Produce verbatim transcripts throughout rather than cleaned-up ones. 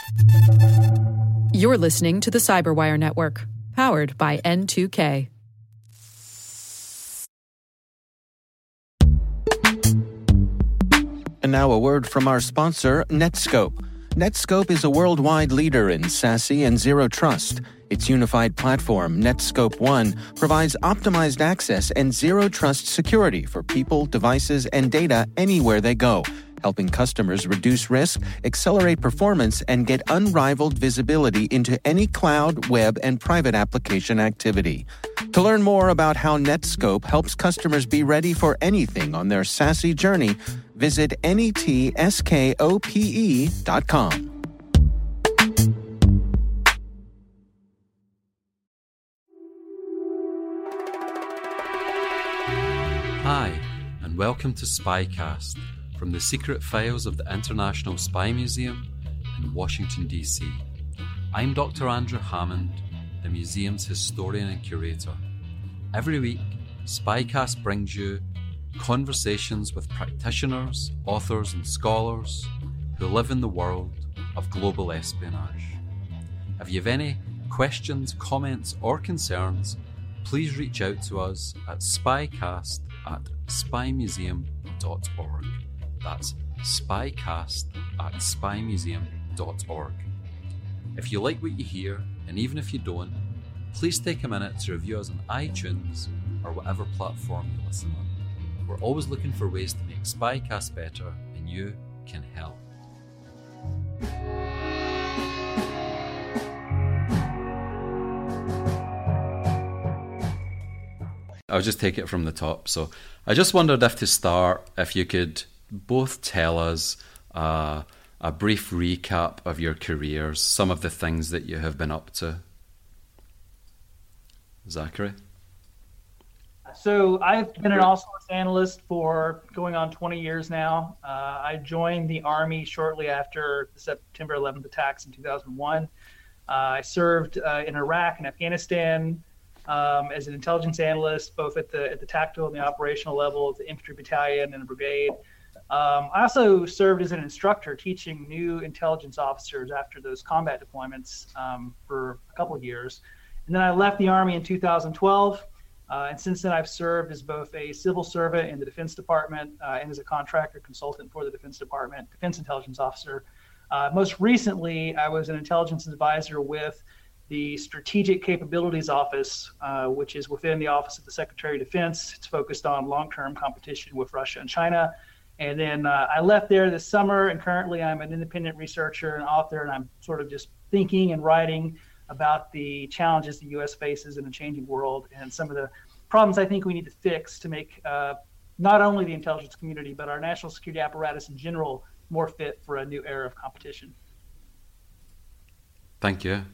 You're listening to the Cyberwire Network, powered by N two K. And now a word from our sponsor, Netskope. Netskope is a worldwide leader in SASE and Zero Trust. Its unified platform, Netskope One, provides optimized access and Zero Trust security for people, devices, and data anywhere they go, helping customers reduce risk, accelerate performance, and get unrivaled visibility into any cloud, web, and private application activity. To learn more about how Netskope helps customers be ready for anything on their SASE journey, visit netskope dot com. Hi, and welcome to Spycast from the secret files of the International Spy Museum in Washington, D C. I'm Doctor Andrew Hammond, the museum's historian and curator. Every week, Spycast brings you conversations with practitioners, authors, and scholars who live in the world of global espionage. If you have any questions, comments, or concerns, please reach out to us at spycast at spy museum dot org. That's spycast at spy museum dot org. If you like what you hear, and even if you don't, please take a minute to review us on iTunes or whatever platform you listen on. We're always looking for ways to make Spycast better, and you can help. I'll just take it from the top. So I just wondered if to start, if you could both tell us uh, a brief recap of your careers, some of the things that you have been up to. Zachary? So I've been an all-source analyst for going on twenty years now. Uh, I joined the Army shortly after the September eleventh attacks in two thousand one. Uh, I served uh, in Iraq and Afghanistan um, as an intelligence analyst, both at the at the tactical and the operational level, at the infantry battalion and the brigade. Um, I also served as an instructor teaching new intelligence officers after those combat deployments um, for a couple of years. And then I left the Army in two thousand twelve. Uh, and since then, I've served as both a civil servant in the Defense Department uh, and as a contractor consultant for the Defense Department, Defense Intelligence Officer. Uh, most recently, I was an intelligence advisor with the Strategic Capabilities Office, uh, which is within the Office of the Secretary of Defense. It's focused on long-term competition with Russia and China. And then uh, I left there this summer, and currently I'm an independent researcher and author, and I'm sort of just thinking and writing about the challenges the U S faces in a changing world and some of the problems I think we need to fix to make uh, not only the intelligence community, but our national security apparatus in general more fit for a new era of competition. Thank you.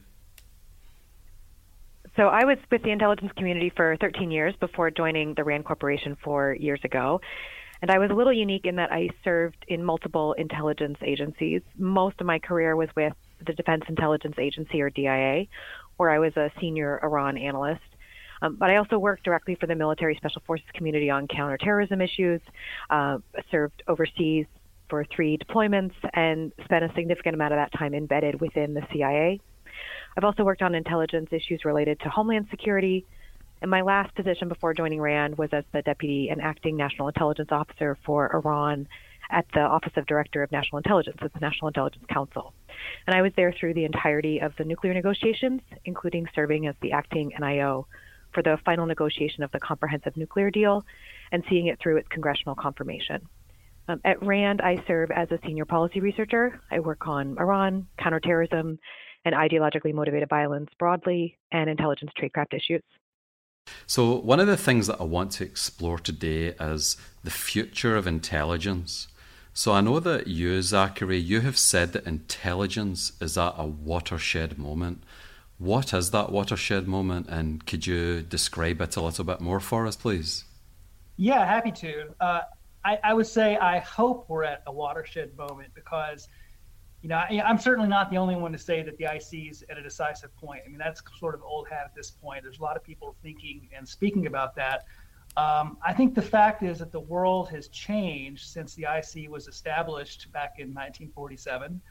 So I was with the intelligence community for thirteen years before joining the RAND Corporation four years ago. And I was a little unique in that I served in multiple intelligence agencies. Most of my career was with the Defense Intelligence Agency, or D I A, where I was a senior Iran analyst. Um, but I also worked directly for the military special forces community on counterterrorism issues, uh, served overseas for three deployments, and spent a significant amount of that time embedded within the C I A. I've also worked on intelligence issues related to Homeland Security, and my last position before joining RAND was as the Deputy and Acting National Intelligence Officer for Iran at the Office of Director of National Intelligence at the National Intelligence Council. And I was there through the entirety of the nuclear negotiations, including serving as the acting N I O for the final negotiation of the Comprehensive Nuclear Deal and seeing it through its congressional confirmation. Um, at RAND, I serve as a senior policy researcher. I work on Iran, counterterrorism, and ideologically motivated violence broadly, and intelligence tradecraft issues. So one of the things that I want to explore today is the future of intelligence. So I know that you, Zachary, you have said that intelligence is at a watershed moment. What is that watershed moment, and could you describe it a little bit more for us, please? Yeah, happy to. Uh, I, I would say I hope we're at a watershed moment because, you know, I, I'm certainly not the only one to say that the I C is at a decisive point. I mean, that's sort of old hat at this point. There's a lot of people thinking and speaking about that. Um, I think the fact is that the world has changed since the I C was established back in nineteen forty-seven.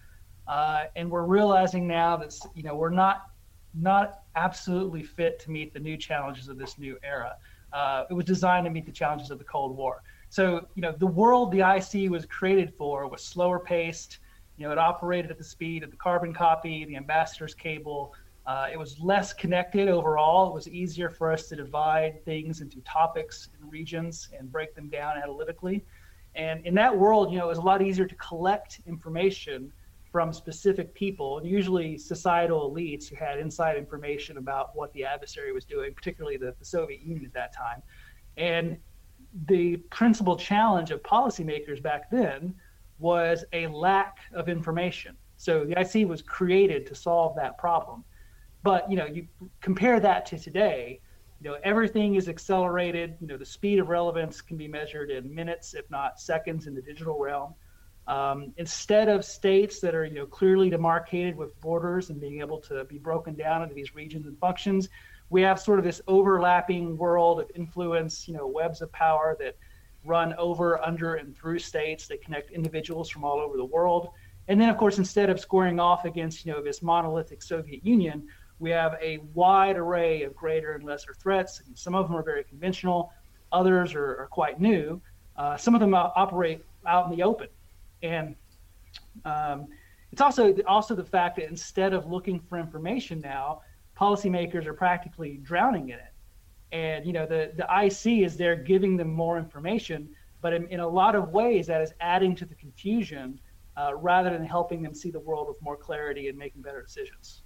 Uh, and we're realizing now that, you know, we're not not absolutely fit to meet the new challenges of this new era. Uh, it was designed to meet the challenges of the Cold War. So, you know, the world the I C was created for was slower paced. You know, it operated at the speed of the carbon copy, the ambassador's cable. Uh, it was less connected overall. It was easier for us to divide things into topics and regions and break them down analytically. And in that world, you know, it was a lot easier to collect information from specific people, usually societal elites who had inside information about what the adversary was doing, particularly the, the Soviet Union at that time. And the principal challenge of policymakers back then was a lack of information. So the I C was created to solve that problem. But, you know, you compare that to today, you know, everything is accelerated. You know, the speed of relevance can be measured in minutes, if not seconds, in the digital realm. Um, instead of states that are, you know, clearly demarcated with borders and being able to be broken down into these regions and functions, we have sort of this overlapping world of influence, you know, webs of power that run over, under, and through states that connect individuals from all over the world. And then, of course, instead of squaring off against, you know, this monolithic Soviet Union, we have a wide array of greater and lesser threats. Some of them are very conventional, others are, are quite new. Uh, some of them operate out in the open. And um, it's also also the fact that instead of looking for information now, policymakers are practically drowning in it. And, you know, the, the I C is there giving them more information, but in, in a lot of ways that is adding to the confusion uh, rather than helping them see the world with more clarity and making better decisions.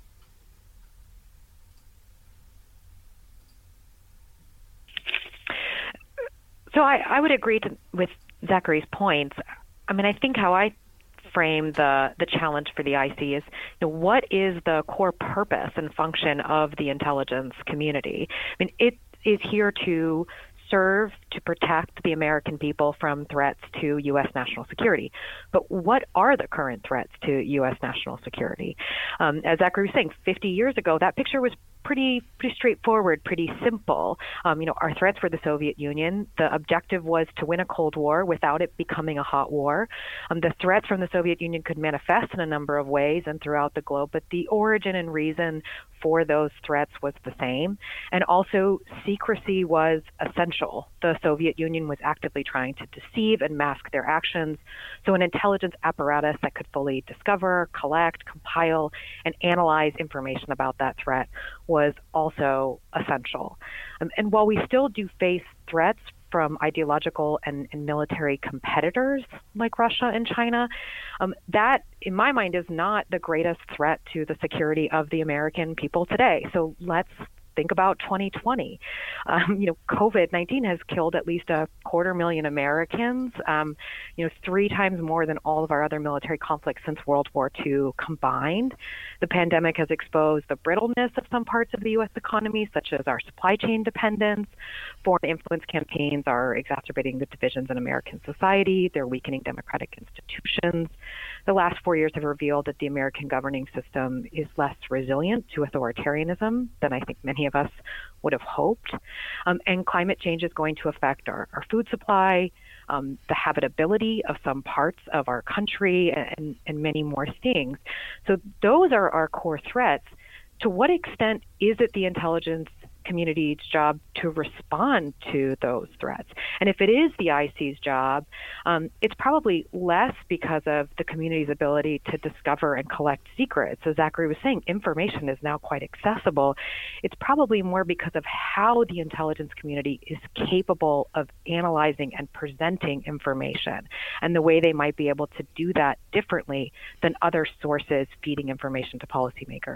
So I, I would agree to, with Zachary's points. I mean, I think how I frame the, the challenge for the I C is, you know, what is the core purpose and function of the intelligence community? I mean, it is here to serve to protect the American people from threats to U S national security. But what are the current threats to U S national security? Um, as Zachary was saying, fifty years ago, that picture was pretty pretty straightforward, pretty simple. Um, you know, our threats were the Soviet Union. The objective was to win a Cold War without it becoming a hot war. Um, the threats from the Soviet Union could manifest in a number of ways and throughout the globe, but the origin and reason for those threats was the same. And also, secrecy was essential. The Soviet Union was actively trying to deceive and mask their actions. So an intelligence apparatus that could fully discover, collect, compile, and analyze information about that threat was also essential. Um, and while we still do face threats from ideological and, and military competitors like Russia and China, um, that, in my mind, is not the greatest threat to the security of the American people today. So let's think about twenty twenty. Um, you know, COVID nineteen has killed at least a quarter million Americans, um, you know, three times more than all of our other military conflicts since World War Two combined. The pandemic has exposed the brittleness of some parts of the U S economy, such as our supply chain dependence. Foreign influence campaigns are exacerbating the divisions in American society. They're weakening democratic institutions. The last four years have revealed that the American governing system is less resilient to authoritarianism than I think many of us would have hoped. Um, and climate change is going to affect our, our food supply, um, the habitability of some parts of our country, and, and many more things. So those are our core threats. To what extent is it the intelligence community's job to respond to those threats? And if it is the I C's job, um, it's probably less because of the community's ability to discover and collect secrets. As Zachary was saying, information is now quite accessible. It's probably more because of how the intelligence community is capable of analyzing and presenting information, and the way they might be able to do that differently than other sources feeding information to policymakers.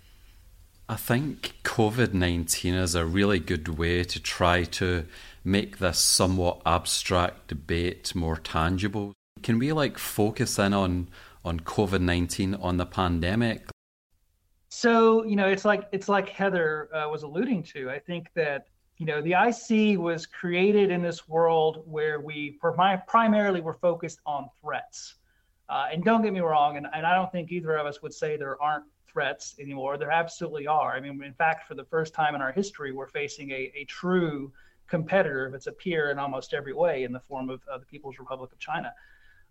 I think COVID nineteen is a really good way to try to make this somewhat abstract debate more tangible. Can we like focus in on on COVID nineteen, on the pandemic? So, you know, it's like it's like Heather uh, was alluding to. I think that, you know, the I C was created in this world where we primarily were focused on threats. Uh, and don't get me wrong, and, and I don't think either of us would say there aren't threats anymore. There absolutely are. I mean, in fact, for the first time in our history, we're facing a, a true competitor, if it's a peer in almost every way, in the form of uh, the People's Republic of China.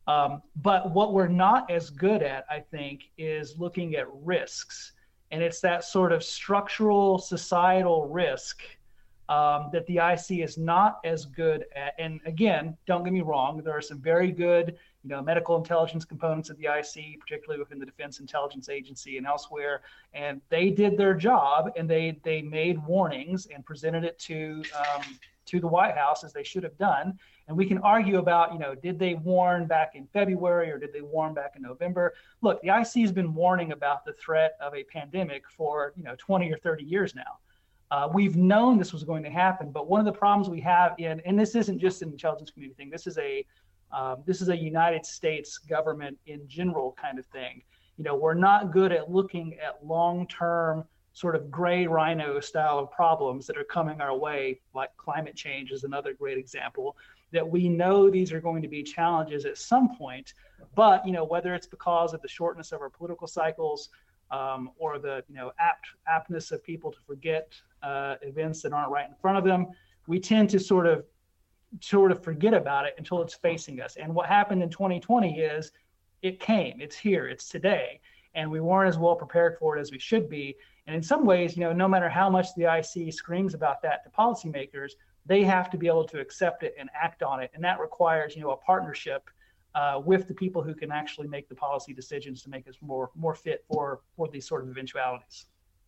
Um, but what we're not as good at, I think, is looking at risks. And it's that sort of structural societal risk um, that the I C is not as good at. And again, don't get me wrong, there are some very good, you know, medical intelligence components of the I C, particularly within the Defense Intelligence Agency and elsewhere. And they did their job, and they they made warnings and presented it to um, to the White House, as they should have done. And we can argue about, you know, did they warn back in February or did they warn back in November? Look, the I C has been warning about the threat of a pandemic for, you know, twenty or thirty years now. Uh, we've known this was going to happen, but one of the problems we have in, and this isn't just an intelligence community thing, this is a um, this is a United States government in general kind of thing. You know, we're not good at looking at long-term sort of gray rhino style of problems that are coming our way, like climate change is another great example, that we know these are going to be challenges at some point, but, you know, whether it's because of the shortness of our political cycles um, or the, you know, apt, aptness of people to forget uh, events that aren't right in front of them, we tend to sort of sort of forget about it until it's facing us. And what happened in twenty twenty is it came, it's here, it's today, and we weren't as well prepared for it as we should be. And in some ways, you know, no matter how much the I C screams about that to policymakers, they have to be able to accept it and act on it. And that requires, you know, a partnership uh, with the people who can actually make the policy decisions to make us more more fit for, for these sort of eventualities.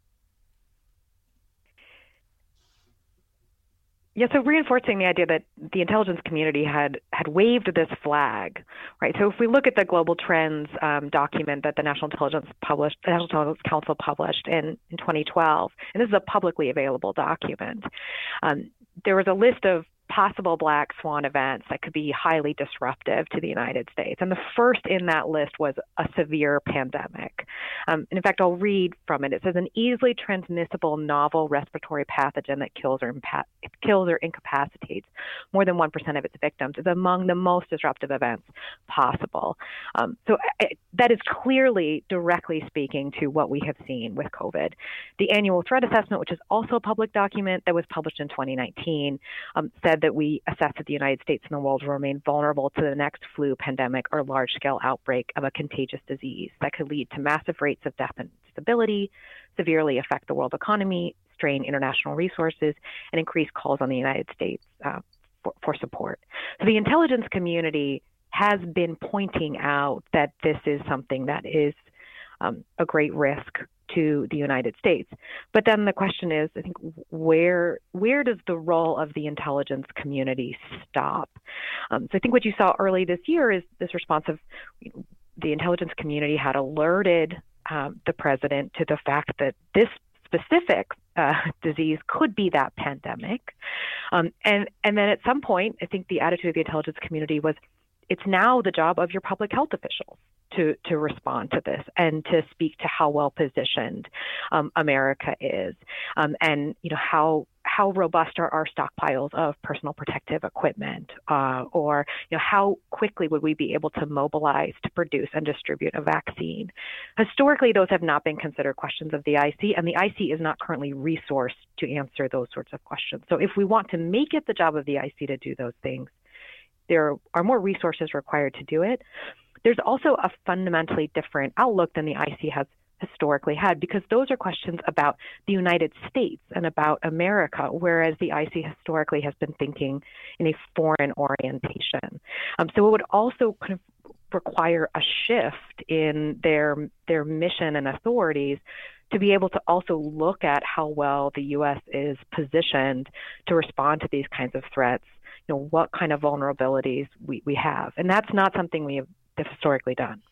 Yeah, so reinforcing the idea that the intelligence community had had waved this flag, right? So if we look at the global trends um, document that the National Intelligence published, the National Intelligence Council published in, in twenty twelve, and this is a publicly available document, um, there was a list of possible black swan events that could be highly disruptive to the United States. And the first in that list was a severe pandemic. Um, and in fact, I'll read from it. It says, an easily transmissible novel respiratory pathogen that kills or, impa- kills or incapacitates more than one percent of its victims is among the most disruptive events possible. Um, so I, that is clearly directly speaking to what we have seen with COVID. The annual threat assessment, which is also a public document that was published in twenty nineteen, um, said that we assess that the United States and the world will remain vulnerable to the next flu pandemic or large-scale outbreak of a contagious disease that could lead to massive rates of death and disability, severely affect the world economy, strain international resources, and increase calls on the United States uh, for, for support. So the intelligence community has been pointing out that this is something that is um, a great risk to the United States. But then the question is, I think, where where does the role of the intelligence community stop? Um, so I think what you saw early this year is this response of you know, the intelligence community had alerted um, the president to the fact that this specific uh, disease could be that pandemic. Um, and, and then at some point, I think the attitude of the intelligence community was, it's now the job of your public health officials to, to respond to this and to speak to how well positioned um, America is, um, and you know how how robust are our stockpiles of personal protective equipment, uh, or you know how quickly would we be able to mobilize to produce and distribute a vaccine. Historically, those have not been considered questions of the I C, and the I C is not currently resourced to answer those sorts of questions. So if we want to make it the job of the I C to do those things, there are more resources required to do it. There's also a fundamentally different outlook than the I C has historically had, because those are questions about the United States and about America, whereas the I C historically has been thinking in a foreign orientation. Um, so it would also kind of require a shift in their their mission and authorities to be able to also look at how well the U S is positioned to respond to these kinds of threats, you know, what kind of vulnerabilities we, we have. And that's not something we have historically done.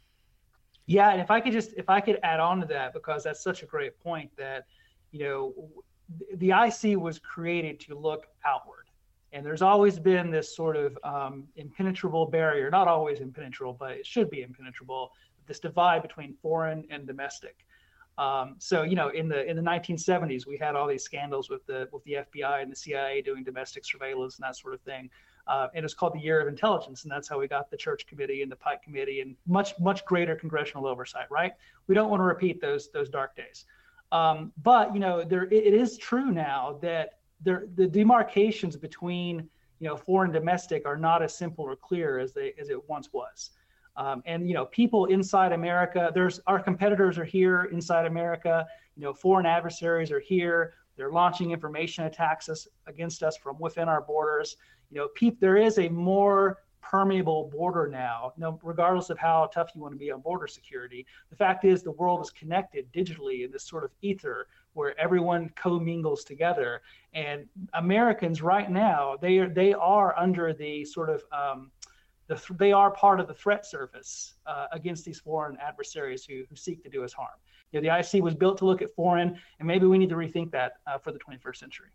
Yeah, and if I could just, if I could add on to that, because that's such a great point, that, you know, the I C was created to look outward. And there's always been this sort of um, impenetrable barrier, not always impenetrable, but it should be impenetrable, this divide between foreign and domestic. Um, so, you know, in the in the nineteen seventies, we had all these scandals with the with the F B I and the C I A doing domestic surveillance and that sort of thing. Uh, and it's called the Year of Intelligence, and that's how we got the Church Committee and the Pike Committee and much much greater congressional oversight. Right? We don't want to repeat those those dark days. Um, but you know, there it, it is true now that there the demarcations between you know foreign and domestic are not as simple or clear as they as it once was. Um, and, you know, people inside America, there's our competitors are here inside America. You know, foreign adversaries are here. They're launching information attacks us, against us from within our borders. You know, pe- there is a more permeable border now, you know, regardless of how tough you want to be on border security. The fact is the world is connected digitally in this sort of ether where everyone commingles together. And Americans right now, they are, they are under the sort of, um, the th- they are part of the threat surface uh, against these foreign adversaries who, who seek to do us harm. You know, the I C was built to look at foreign, and maybe we need to rethink that uh, for the twenty-first century.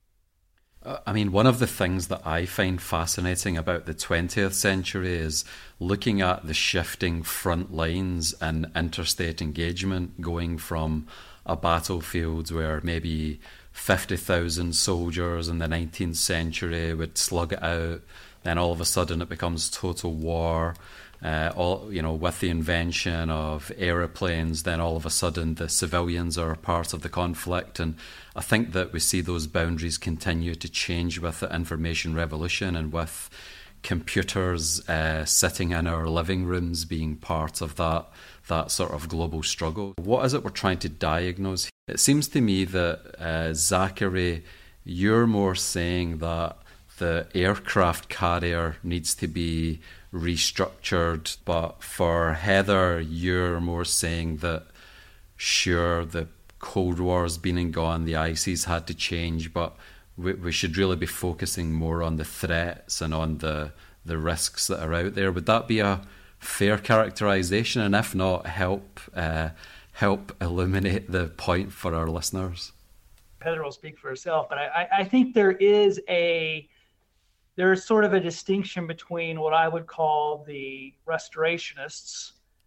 I mean, one of the things that I find fascinating about the twentieth century is looking at the shifting front lines and interstate engagement, going from a battlefield where maybe fifty thousand soldiers in the nineteenth century would slug it out, then all of a sudden it becomes total war. Uh, all you know, with the invention of aeroplanes, then all of a sudden the civilians are part of the conflict. And I think that we see those boundaries continue to change with the information revolution and with computers uh, sitting in our living rooms being part of that that sort of global struggle. What is it we're trying to diagnose? It seems to me that uh, Zachary, you're more saying that the aircraft carrier needs to be restructured, but for Heather, you're more saying that sure, the Cold War's been and gone, the I C's had to change, but we, we should really be focusing more on the threats and on the the risks that are out there. Would that be a fair characterization? And if not, help uh, help illuminate the point for our listeners. Heather will speak for herself, but I, I think there is a there's sort of a distinction between what I would call the restorationists,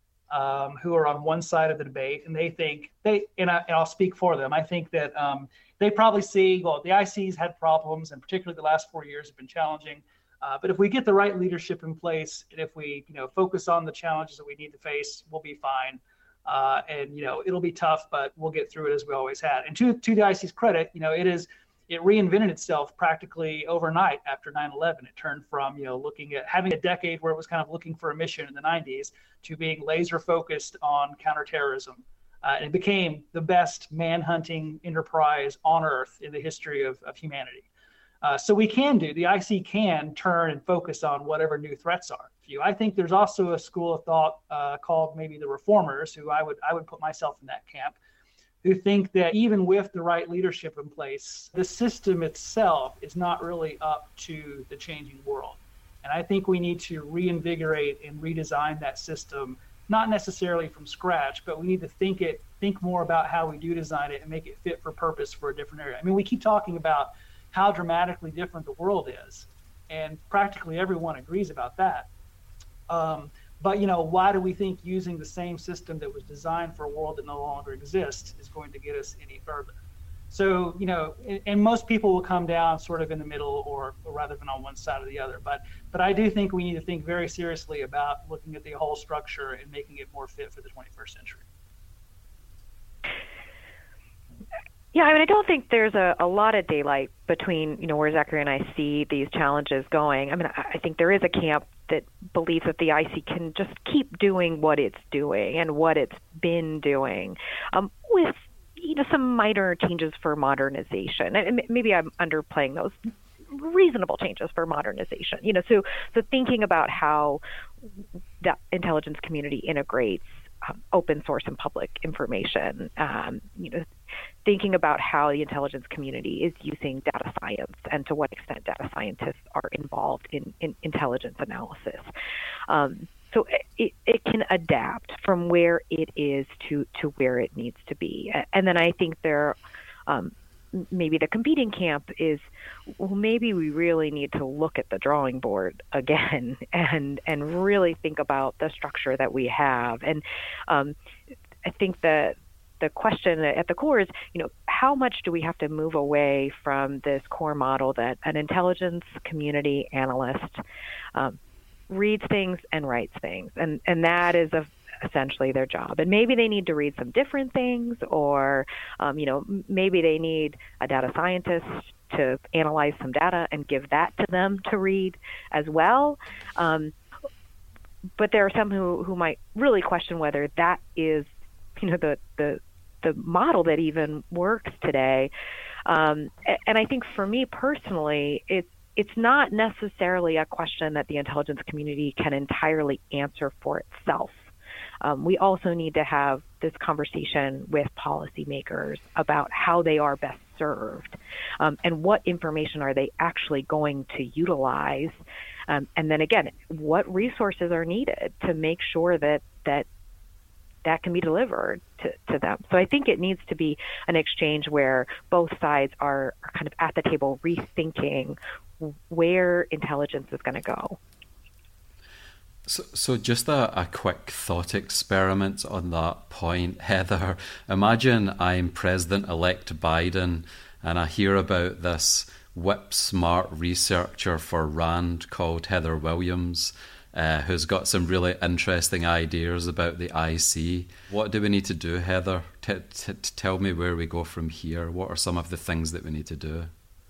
um, who are on one side of the debate, and they think they, and, I, and I'll speak for them. I think that um, they probably see, well, the I C's had problems, and particularly the last four years have been challenging. Uh, but if we get the right leadership in place, and if we, you know, focus on the challenges that we need to face, we'll be fine. Uh, and you know, it'll be tough, but we'll get through it as we always had. And to to the I C's credit, you know, it is. It reinvented itself practically overnight after nine eleven. It turned from, you know, looking at having a decade where it was kind of looking for a mission in the nineties to being laser focused on counterterrorism. Uh, and it became the best manhunting enterprise on earth in the history of, of humanity. Uh, so we can do, the I C can turn and focus on whatever new threats are. I think there's also a school of thought uh, called maybe the reformers, who I would I would put myself in that camp, who think that even with the right leadership in place, the system itself is not really up to the changing world. And I think we need to reinvigorate and redesign that system, not necessarily from scratch, but we need to think it, think more about how we do design it and make it fit for purpose for a different area. I mean, we keep talking about how dramatically different the world is, and practically everyone agrees about that. Um, But, you know, why do we think using the same system that was designed for a world that no longer exists is going to get us any further? So, you know, and, and most people will come down sort of in the middle, or, or rather than on one side or the other. But but I do think we need to think very seriously about looking at the whole structure and making it more fit for the twenty-first century. Yeah, I mean, I don't think there's a, a lot of daylight between, you know, where Zachary and I see these challenges going. I mean, I, I think there is a camp that believes that the I C can just keep doing what it's doing and what it's been doing, um, with, you know, some minor changes for modernization. And maybe I'm underplaying those reasonable changes for modernization. You know, so so thinking about how the intelligence community integrates um, open source and public information, um, you know, thinking about how the intelligence community is using data science and to what extent data scientists are involved in, in intelligence analysis. Um, so it, it can adapt from where it is to, to where it needs to be. And then I think there, um, maybe the competing camp is, well, maybe we really need to look at the drawing board again and, and really think about the structure that we have. And um, I think that the question at the core is, you know, how much do we have to move away from this core model that an intelligence community analyst um, reads things and writes things, and and that is a, essentially their job. And maybe they need to read some different things, or um, you know, maybe they need a data scientist to analyze some data and give that to them to read as well. Um, but there are some who, who might really question whether that is, you know, the the the model that even works today. Um, and I think for me personally, it's it's not necessarily a question that the intelligence community can entirely answer for itself. Um, we also need to have this conversation with policymakers about how they are best served, um, and what information are they actually going to utilize. Um, and then again, what resources are needed to make sure that that that can be delivered to, to them. So I think it needs to be an exchange where both sides are, are kind of at the table rethinking where intelligence is going to go. So, so just a, a quick thought experiment on that point, Heather. Imagine I'm President-elect Biden and I hear about this whip-smart researcher for RAND called Heather Williams, uh, who's got some really interesting ideas about the I C. What do we need to do, Heather? T- t- tell me where we go from here. What are some of the things that we need to do?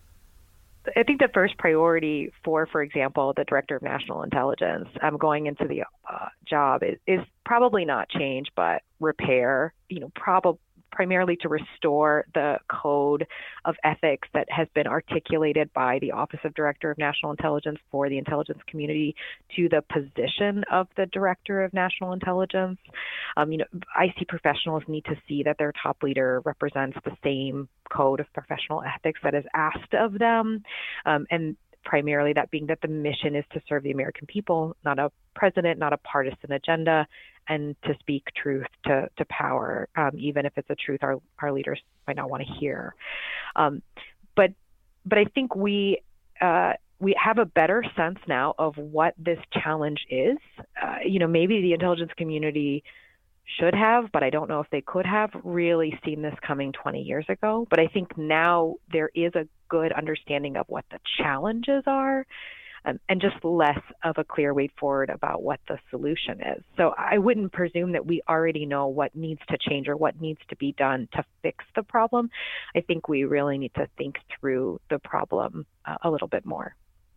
I think the first priority for, for example, the Director of National Intelligence um, going into the uh, job is, is probably not change, but repair, you know, probably primarily to restore the code of ethics that has been articulated by the Office of Director of National Intelligence for the intelligence community to the position of the Director of National Intelligence. Um, you know, I C professionals need to see that their top leader represents the same code of professional ethics that is asked of them, um, and primarily that being that the mission is to serve the American people, not a president, not a partisan agenda, and to speak truth to, to power, um, even if it's a truth our, our leaders might not want to hear. Um, but but I think we uh, we have a better sense now of what this challenge is. Uh, you know, maybe the intelligence community should have, but I don't know if they could have really seen this coming twenty years ago. But I think now there is a good understanding of what the challenges are, um, and just less of a clear way forward about what the solution is. So I wouldn't presume that we already know what needs to change or what needs to be done to fix the problem. I think we really need to think through the problem uh, a little bit more.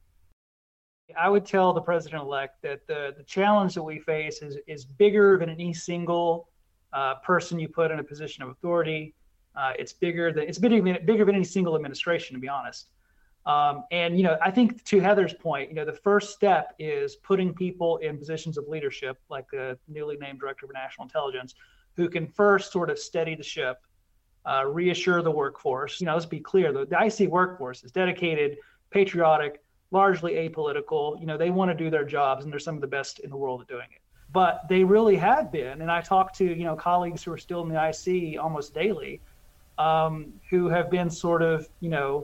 I would tell the president-elect that the, the challenge that we face is, is bigger than any single uh, person you put in a position of authority. Uh, it's bigger than it's bigger than, bigger than any single administration, to be honest. Um, and you know, I think to Heather's point, you know, the first step is putting people in positions of leadership, like the newly named Director of National Intelligence, who can first sort of steady the ship, uh, reassure the workforce. You know, let's be clear: the, the I C workforce is dedicated, patriotic, largely apolitical. You know, they want to do their jobs, and they're some of the best in the world at doing it. But they really have been, and I talk to, you know, colleagues who are still in the I C almost daily, um, who have been sort of, you know,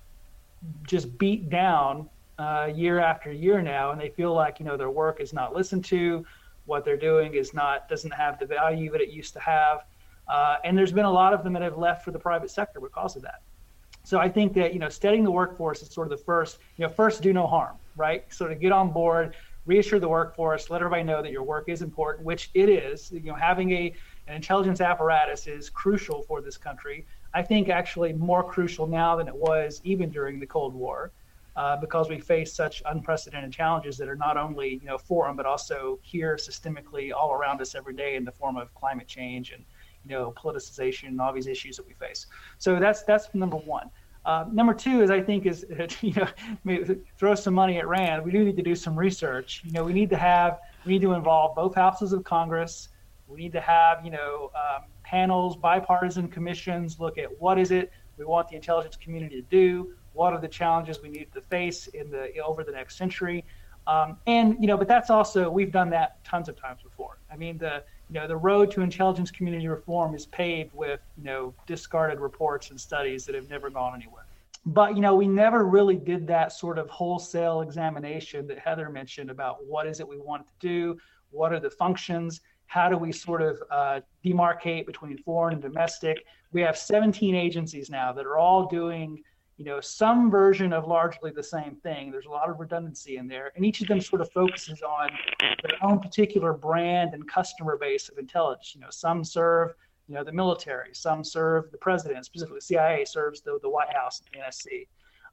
just beat down uh, year after year now, and they feel like, you know, their work is not listened to, what they're doing is not, doesn't have the value that it used to have. Uh, and there's been a lot of them that have left for the private sector because of that. So I think that, you know, steadying the workforce is sort of the first, you know, first do no harm, right? Sort of get on board, reassure the workforce, let everybody know that your work is important, which it is. You know, having a an intelligence apparatus is crucial for this country. I think actually more crucial now than it was even during the Cold War, uh, because we face such unprecedented challenges that are not only, you know, foreign, but also here systemically all around us every day in the form of climate change and, you know, politicization and all these issues that we face. So that's that's number one. Uh, number two is, I think, is, you know, throw some money at RAND. We do need to do some research. You know, we need to have, we need to involve both houses of Congress. We need to have, you know, um, panels, bipartisan commissions, look at what is it we want the intelligence community to do, what are the challenges we need to face in the over the next century. Um, and, you know, but that's also, we've done that tons of times before. I mean, the, you know, the road to intelligence community reform is paved with, you know, discarded reports and studies that have never gone anywhere. But, you know, we never really did that sort of wholesale examination that Heather mentioned about what is it we want to do, what are the functions, how do we sort of uh, demarcate between foreign and domestic. We have seventeen agencies now that are all doing, you know, some version of largely the same thing. There's a lot of redundancy in there, and each of them sort of focuses on their own particular brand and customer base of intelligence. You know, some serve, you know, the military, some serve the president, specifically C I A serves the, the White House and the N S C.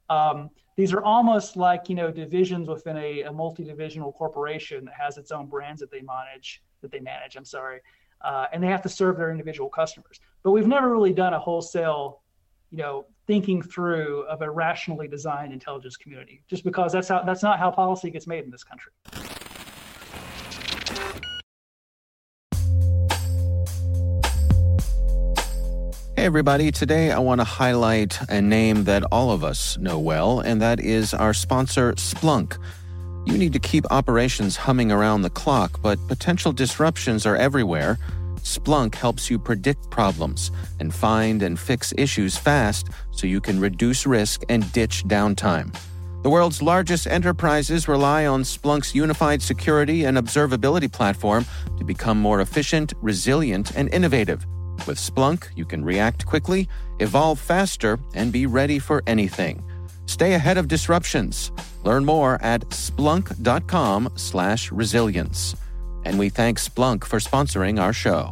Um, these are almost like, you know, divisions within a, a multi-divisional corporation that has its own brands that they manage, that they manage, I'm sorry. Uh, and they have to serve their individual customers. But we've never really done a wholesale, you know, thinking through of a rationally designed intelligence community, just because that's how that's not how policy gets made in this country. Hey everybody, today I want to highlight a name that all of us know well, and that is our sponsor, Splunk. You need to keep operations humming around the clock, but potential disruptions are everywhere. Splunk helps you predict problems and find and fix issues fast so you can reduce risk and ditch downtime. The world's largest enterprises rely on Splunk's unified security and observability platform to become more efficient, resilient, and innovative. With Splunk, you can react quickly, evolve faster, and be ready for anything. Stay ahead of disruptions. Learn more at splunk.com slash resilience. And we thank Splunk for sponsoring our show.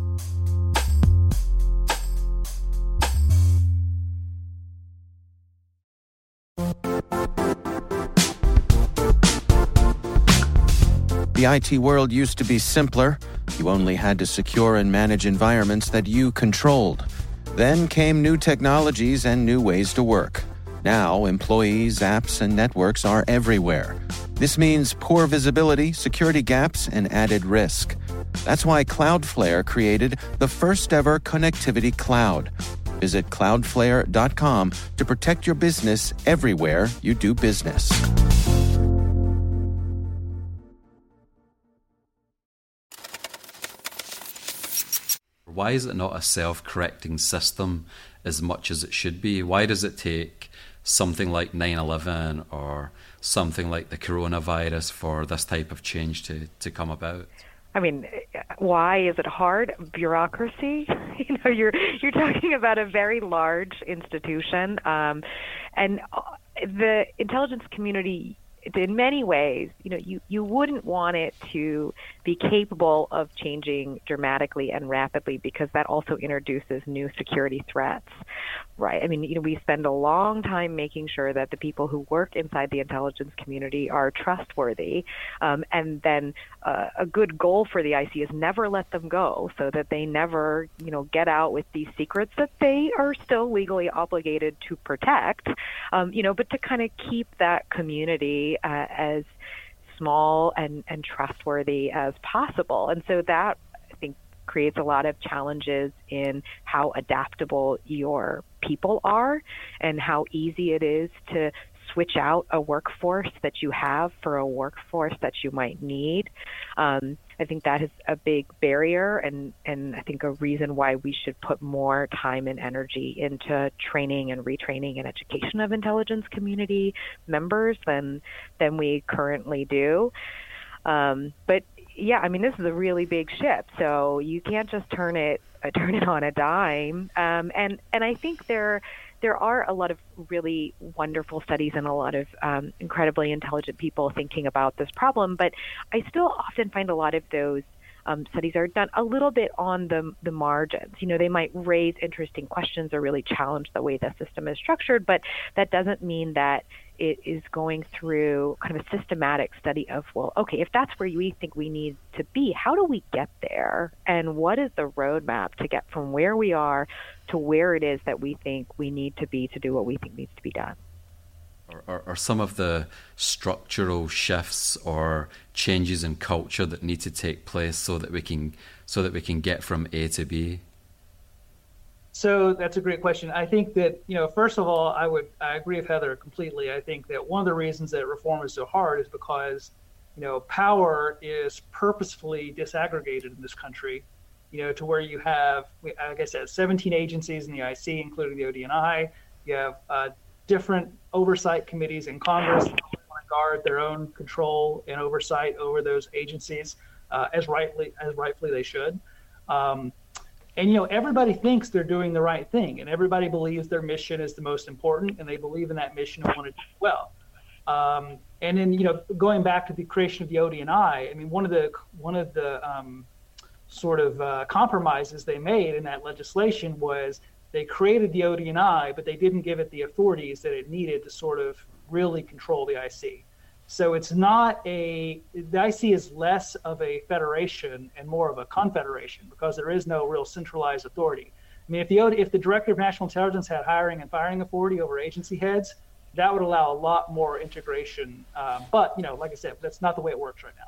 The I T world used to be simpler. You only had to secure and manage environments that you controlled. Then came new technologies and new ways to work. Now, employees, apps, and networks are everywhere. This means poor visibility, security gaps, and added risk. That's why Cloudflare created the first-ever connectivity cloud. Visit cloudflare dot com to protect your business everywhere you do business. Why is it not a self-correcting system as much as it should be? Why does it take something like nine eleven or something like the coronavirus for this type of change to, to come about? I mean, why is it hard? Bureaucracy. You know, you're you're talking about a very large institution, um, and the intelligence community. In many ways, you know, you, you wouldn't want it to be capable of changing dramatically and rapidly, because that also introduces new security threats, right? I mean, you know, we spend a long time making sure that the people who work inside the intelligence community are trustworthy, um, and then uh, a good goal for the I C is never let them go, so that they never, you know, get out with these secrets that they are still legally obligated to protect, um, you know, but to kind of keep that community Uh, as small and, and trustworthy as possible. And so that, I think, creates a lot of challenges in how adaptable your people are and how easy it is to switch out a workforce that you have for a workforce that you might need. Um, I think that is a big barrier, and, and I think a reason why we should put more time and energy into training and retraining and education of intelligence community members than than we currently do. Um, but yeah, I mean, this is a really big ship, so you can't just turn it uh, turn it on a dime. Um, and and I think there. There are a lot of really wonderful studies and a lot of um, incredibly intelligent people thinking about this problem, but I still often find a lot of those um, studies are done a little bit on the, the margins. You know, they might raise interesting questions or really challenge the way the system is structured, but that doesn't mean that it is going through kind of a systematic study of, well, okay, if that's where we think we need to be, how do we get there? And what is the roadmap to get from where we are to where it is that we think we need to be to do what we think needs to be done? Or, or, or some of the structural shifts or changes in culture that need to take place so that we can so that we can get from A to B? So that's a great question. I think that, you know, first of all, I would I agree with Heather completely. I think that one of the reasons that reform is so hard is because, you know, power is purposefully disaggregated in this country, you know, to where you have, like I said, seventeen agencies in the I C, including the O D N I. You have uh, different oversight committees in Congress that want to guard their own control and oversight over those agencies, uh, as rightly as rightfully they should. Um, And, you know, everybody thinks they're doing the right thing, and everybody believes their mission is the most important, and they believe in that mission and want to do it well. Um, and then, you know, going back to the creation of the O D N I, I mean, one of the one of the um, sort of uh, compromises they made in that legislation was They created the O D N I, but they didn't give it the authorities that it needed to sort of really control the I C. So it's not a, the I C is less of a federation and more of a confederation because there is no real centralized authority. I mean, if the if the Director of National Intelligence had hiring and firing authority over agency heads, that would allow a lot more integration. Uh, but, you know, like I said, that's not the way it works right now.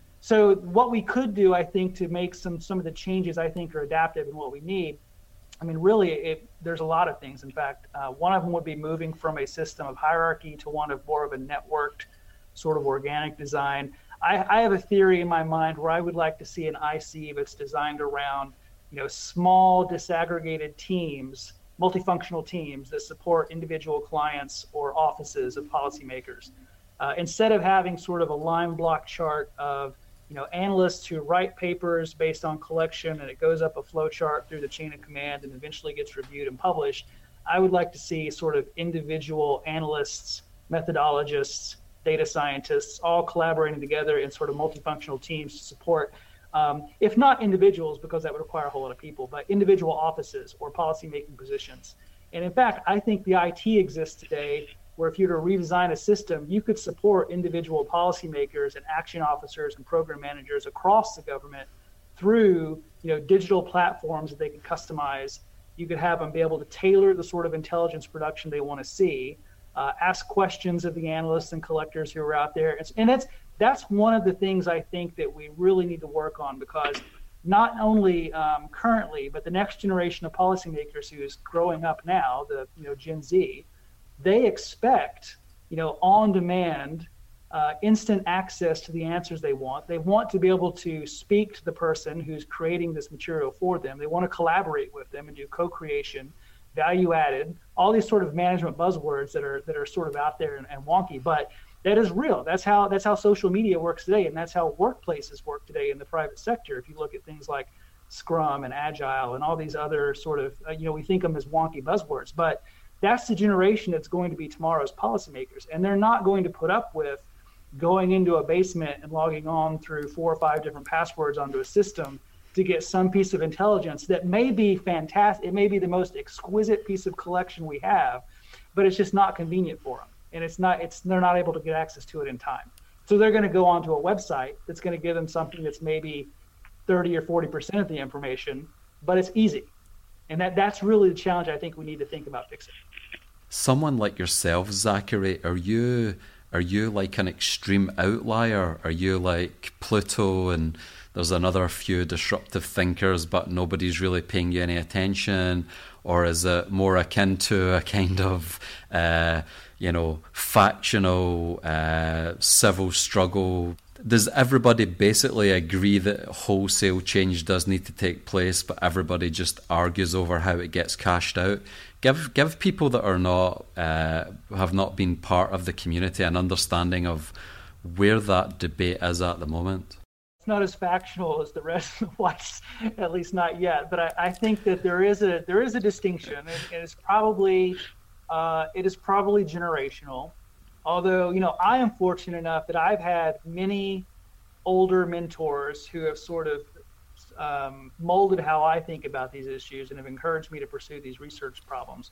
So what we could do, I think, to make some some of the changes I think are adaptive and what we need, I mean, really, it, there's a lot of things. In fact, uh, one of them would be moving from a system of hierarchy to one of more of a networked sort of organic design. I, I have a theory in my mind where I would like to see an I C that's designed around, you know, small disaggregated teams, multifunctional teams that support individual clients or offices of policymakers. Uh, instead of having sort of a line block chart of, you know, analysts who write papers based on collection and it goes up a flow chart through the chain of command and eventually gets reviewed and published, I would like to see sort of individual analysts, methodologists, data scientists all collaborating together in sort of multifunctional teams to support, um, if not individuals, because that would require a whole lot of people, but individual offices or policymaking positions. And in fact, I think the I T exists today where if you were to redesign a system, you could support individual policymakers and action officers and program managers across the government through, you know, digital platforms that they could customize. You could have them be able to tailor the sort of intelligence production they want to see, uh, ask questions of the analysts and collectors who are out there. It's, and that's that's one of the things I think that we really need to work on, because not only um, currently, but the next generation of policymakers who is growing up now, the you know Gen Z, they expect, you know, on-demand, uh, instant access to the answers they want. They want to be able to speak to the person who's creating this material for them. They want to collaborate with them and do co-creation, value-added, all these sort of management buzzwords that are that are sort of out there and, and wonky, but that is real. That's how that's how social media works today, and that's how workplaces work today in the private sector. If you look at things like Scrum and Agile and all these other sort of, uh, you know, we think of them as wonky buzzwords, but that's the generation that's going to be tomorrow's policymakers. And they're not going to put up with going into a basement and logging on through four or five different passwords onto a system to get some piece of intelligence that may be fantastic. It may be the most exquisite piece of collection we have, but it's just not convenient for them. And it's not, it's, they're not able to get access to it in time. So they're going to go onto a website that's going to give them something that's maybe thirty or forty percent of the information, but it's easy. And that, that's really the challenge I think we need to think about fixing. Someone like yourself, Zachary, are you are you like an extreme outlier? Are you like Pluto and there's another few disruptive thinkers, but nobody's really paying you any attention? Or is it more akin to a kind of, uh, you know, factional uh, civil struggle? Does everybody basically agree that wholesale change does need to take place, but everybody just argues over how it gets cashed out? Give give people that are not uh, have not been part of the community an understanding of where that debate is at the moment. It's not as factional as the rest of the whites, at least not yet. But I, I think that there is a there is a distinction. It, it is probably uh, it is probably generational. Although, you know, I am fortunate enough that I've had many older mentors who have sort of um, molded how I think about these issues and have encouraged me to pursue these research problems.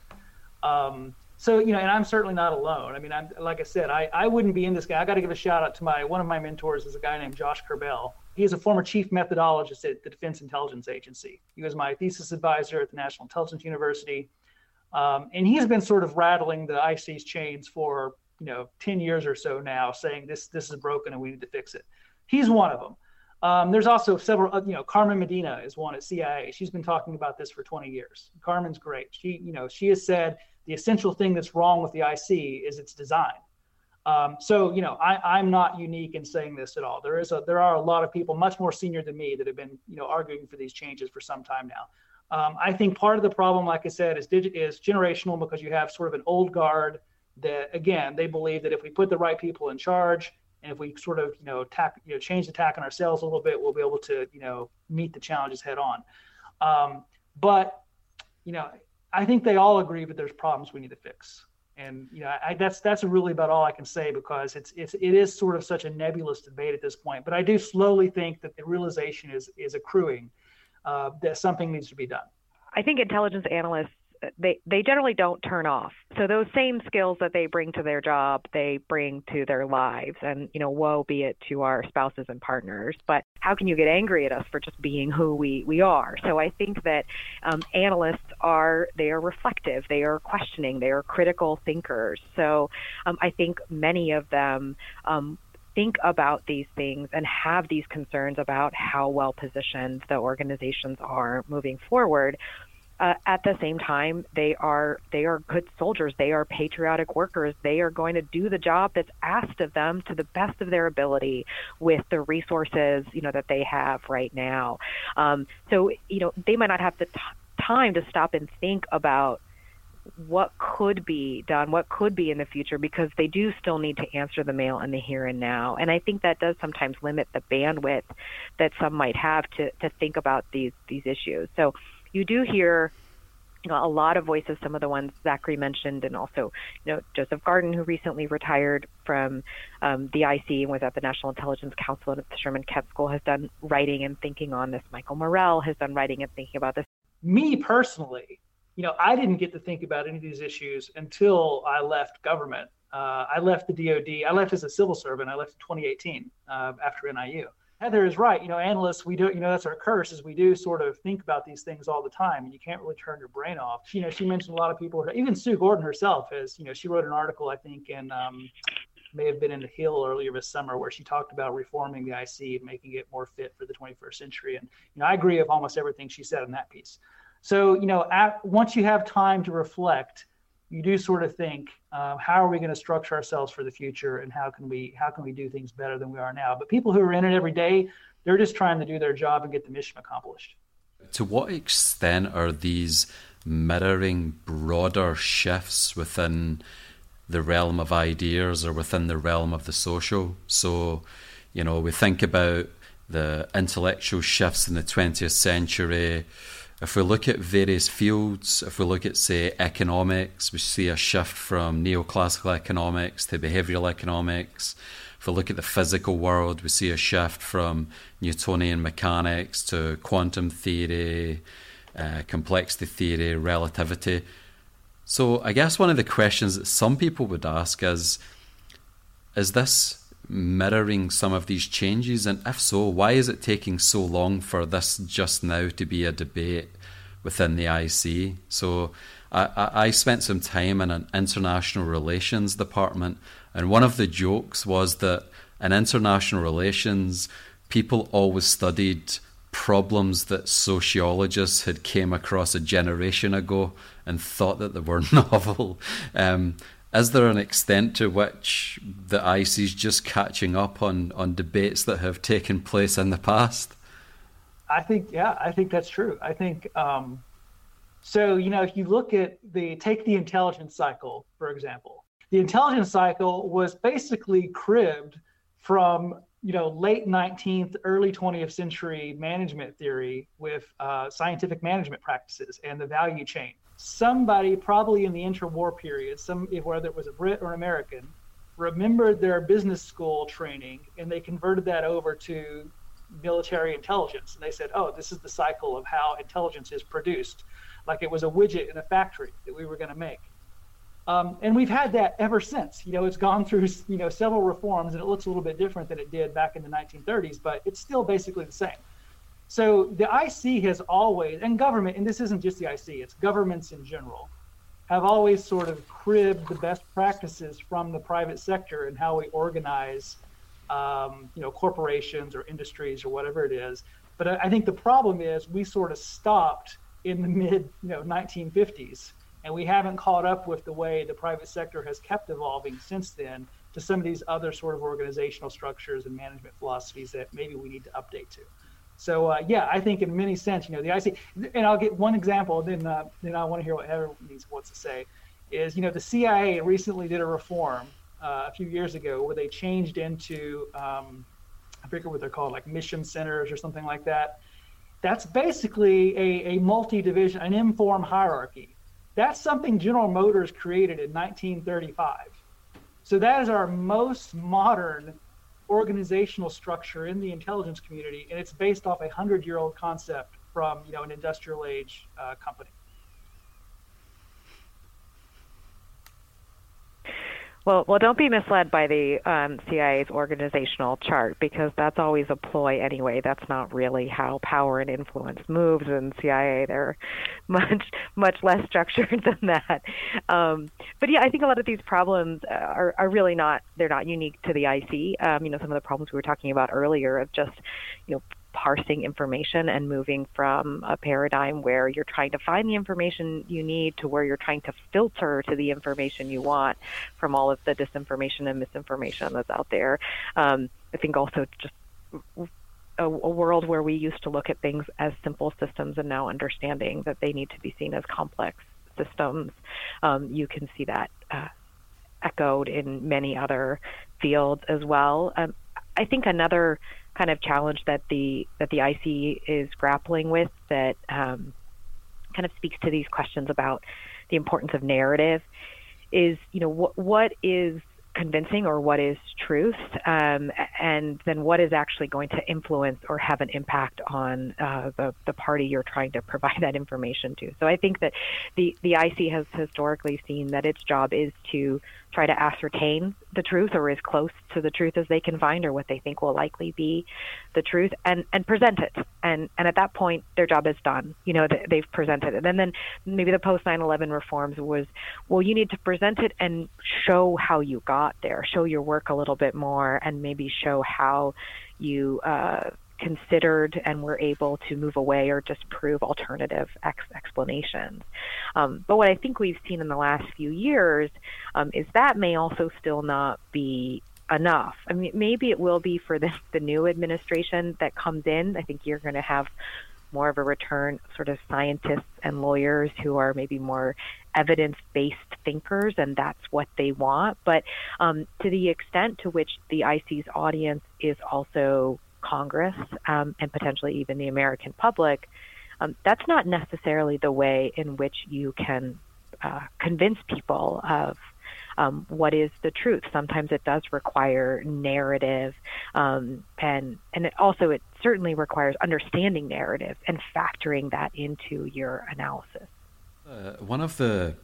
Um, so, you know, and I'm certainly not alone. I mean, I'm, like I said, I, I wouldn't be in this guy. I got to give a shout out to my, one of my mentors is a guy named Josh Kerbel. He is a former chief methodologist at the Defense Intelligence Agency. He was my thesis advisor at the National Intelligence University. Um, and he's been sort of rattling the I C's chains for, you know, ten years or so now, saying this this is broken and we need to fix it. He's one of them. Um, there's also several, you know, Carmen Medina is one at C I A. She's been talking about this for twenty years. Carmen's great. She, you know, she has said the essential thing that's wrong with the I C is its design. Um, so, you know, I, I'm not unique in saying this at all. There is a, there are a lot of people much more senior than me that have been, you know, arguing for these changes for some time now. Um, I think part of the problem, like I said, is digi- is generational, because you have sort of an old guard that, again, they believe that if we put the right people in charge and if we sort of, you know, tack, you know, change the tack on ourselves a little bit, we'll be able to, you know, meet the challenges head on. Um, but, you know, I think they all agree that there's problems we need to fix. And, you know, I, that's that's really about all I can say, because it's it's it is sort of such a nebulous debate at this point. But I do slowly think that the realization is is accruing uh, that something needs to be done. I think intelligence analysts they, they generally don't turn off. So those same skills that they bring to their job, they bring to their lives. And, you know, woe be it to our spouses and partners. But how can you get angry at us for just being who we, we are? So I think that um, analysts are, they are reflective, they are questioning, they are critical thinkers. So um, I think many of them um, think about these things and have these concerns about how well positioned the organizations are moving forward. Uh, at the same time, they are they are good soldiers. They are patriotic workers. They are going to do the job that's asked of them to the best of their ability with the resources, you know, that they have right now. Um, so, you know, they might not have the t- time to stop and think about what could be done, what could be in the future, because they do still need to answer the mail in the here and now. And I think that does sometimes limit the bandwidth that some might have to, to think about these these issues. So you do hear, you know, a lot of voices, some of the ones Zachary mentioned, and also, you know, Joseph Garden, who recently retired from um, the I C and was at the National Intelligence Council and at the Sherman Kett School, has done writing and thinking on this. Michael Morrell has done writing and thinking about this. Me personally, you know, I didn't get to think about any of these issues until I left government. Uh, I left the D O D. I left as a civil servant. I left in twenty eighteen uh, after N I U. Heather is right. You know, analysts, we do, you know, that's our curse, is we do sort of think about these things all the time, and you can't really turn your brain off. You know, she mentioned a lot of people, even Sue Gordon herself has, you know, she wrote an article, I think, in, um, may have been in The Hill earlier this summer, where she talked about reforming the I C and making it more fit for the twenty-first century. And, you know, I agree with almost everything she said in that piece. So, you know, at, once you have time to reflect, you do sort of think, um, how are we going to structure ourselves for the future, and how can we how can we do things better than we are now? But people who are in it every day, they're just trying to do their job and get the mission accomplished. To what extent are these mirroring broader shifts within the realm of ideas or within the realm of the social? So, you know, we think about the intellectual shifts in the twentieth century. If we look at various fields, if we look at, say, economics, we see a shift from neoclassical economics to behavioral economics. If we look at the physical world, we see a shift from Newtonian mechanics to quantum theory, uh, complexity theory, relativity. So I guess one of the questions that some people would ask is, is this mirroring some of these changes? And if so, why is it taking so long for this just now to be a debate within the I C? So I, I spent some time in an international relations department, and one of the jokes was that in international relations, people always studied problems that sociologists had came across a generation ago and thought that they were novel. Um, Is there an extent to which the I C is just catching up on, on debates that have taken place in the past? I think, yeah, I think that's true. I think, um, so, you know, if you look at the, take the intelligence cycle, for example, the intelligence cycle was basically cribbed from, you know, late nineteenth, early twentieth century management theory with uh, scientific management practices and the value chain. Somebody probably in the interwar period, some whether it was a Brit or an American, remembered their business school training, and they converted that over to military intelligence. And they said, oh, this is the cycle of how intelligence is produced, like it was a widget in a factory that we were going to make. Um, and we've had that ever since. You know, it's gone through, you know, several reforms, and it looks a little bit different than it did back in the nineteen thirties, but it's still basically the same. So the I C has always, and government, and this isn't just the I C, it's governments in general, have always sort of cribbed the best practices from the private sector and how we organize, um, you know, corporations or industries or whatever it is. But I, I think the problem is we sort of stopped in the mid, you know, nineteen fifties, and we haven't caught up with the way the private sector has kept evolving since then to some of these other sort of organizational structures and management philosophies that maybe we need to update to. So, uh, yeah, I think in many sense, you know, the I C, and I'll get one example, then uh, then I want to hear what Heather wants to say, is, you know, the C I A recently did a reform uh, a few years ago where they changed into, um, I forget what they're called, like mission centers or something like that. That's basically a, a multi-division, an inform hierarchy. That's something General Motors created in nineteen thirty-five. So that is our most modern organizational structure in the intelligence community, and it's based off a hundred-year-old concept from, you know, an industrial age uh, company. Well, well, don't be misled by the um, C I A's organizational chart, because that's always a ploy anyway. That's not really how power and influence moves in C I A. They're much, much less structured than that. Um, but yeah, I think a lot of these problems are, are really not, they're not unique to the I C. Um, you know, some of the problems we were talking about earlier of just, you know, parsing information and moving from a paradigm where you're trying to find the information you need to where you're trying to filter to the information you want from all of the disinformation and misinformation that's out there. Um, I think also just a, a world where we used to look at things as simple systems and now understanding that they need to be seen as complex systems. Um, you can see that uh, echoed in many other fields as well. Um, I think another kind of challenge that the that the I C is grappling with that um, kind of speaks to these questions about the importance of narrative is, you know, what what is convincing or what is truth, um, and then what is actually going to influence or have an impact on uh, the, the party you're trying to provide that information to. So I think that the, the I C has historically seen that its job is to try to ascertain the truth or as close to the truth as they can find or what they think will likely be the truth and, and present it. And, and at that point, their job is done. You know, they've presented it. And then maybe the post nine eleven reforms was, well, you need to present it and show how you got there, show your work a little bit more, and maybe show how you uh, considered and were able to move away or disprove alternative ex- explanations. Um, but what I think we've seen in the last few years um, is that may also still not be enough. I mean, maybe it will be for the, the new administration that comes in. I think you're going to have more of a return sort of scientists and lawyers who are maybe more evidence-based thinkers, and that's what they want. But um, to the extent to which the I C's audience is also Congress um, and potentially even the American public, um, that's not necessarily the way in which you can uh, convince people of um, what is the truth. Sometimes it does require narrative, um, and and it also it certainly requires understanding narrative and factoring that into your analysis. Uh, one of the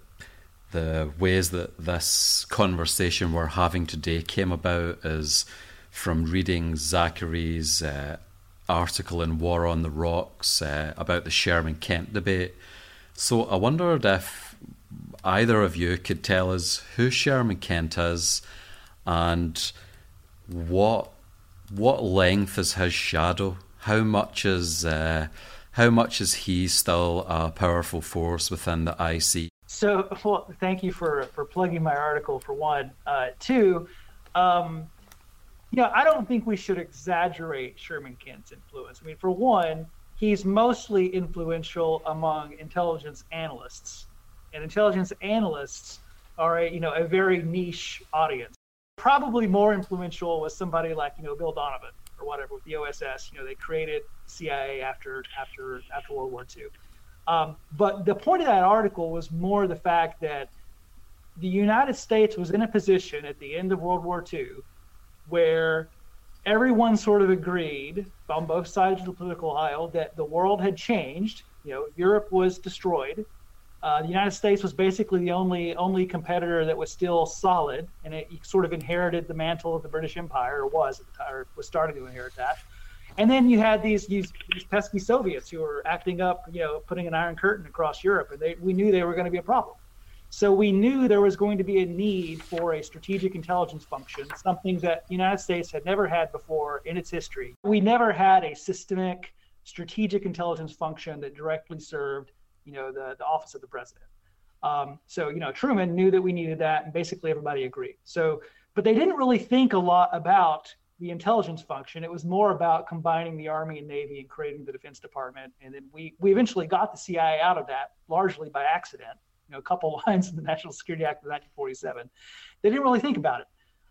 the ways that this conversation we're having today came about is from reading Zachary's uh, article in War on the Rocks uh, about the Sherman-Kent debate. So I wondered if either of you could tell us who Sherman-Kent is and what what length is his shadow? How much is uh, how much is he still a powerful force within the I C? So, well, thank you for, for plugging my article, for one. Uh, two, um, you know, I don't think we should exaggerate Sherman-Kent's influence. I mean, for one, he's mostly influential among intelligence analysts. And intelligence analysts are a, you know, a very niche audience. Probably more influential was somebody like, you know, Bill Donovan or whatever with the O S S. You know, they created C I A after after after World War Two. Um, but the point of that article was more the fact that the United States was in a position at the end of World War Two where everyone sort of agreed on both sides of the political aisle that the world had changed. You know, Europe was destroyed. Uh, the United States was basically the only only competitor that was still solid, and it sort of inherited the mantle of the British Empire, or was at the time, or was starting to inherit that. And then you had these, these these pesky Soviets who were acting up, you know, putting an iron curtain across Europe, and they, we knew they were going to be a problem. So we knew there was going to be a need for a strategic intelligence function, something that the United States had never had before in its history. We never had a systemic strategic intelligence function that directly served, you know, the, the office of the president. Um, so, you know, Truman knew that we needed that, and basically everybody agreed. So, but they didn't really think a lot about the intelligence function. It was more about combining the Army and Navy and creating the Defense Department. And then we, we eventually got the C I A out of that, largely by accident. You know, a couple lines in the National Security Act of nineteen forty-seven. They didn't really think about it.